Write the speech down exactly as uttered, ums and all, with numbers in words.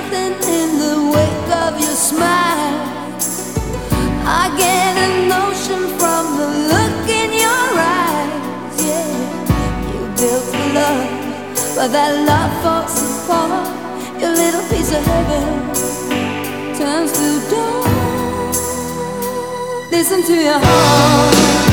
something in the wake of your smile. I get a notion from the look in your eyes. Yeah, you built for love, but that love falls apart. Your little piece of heaven turns to dawn. Listen to your heart.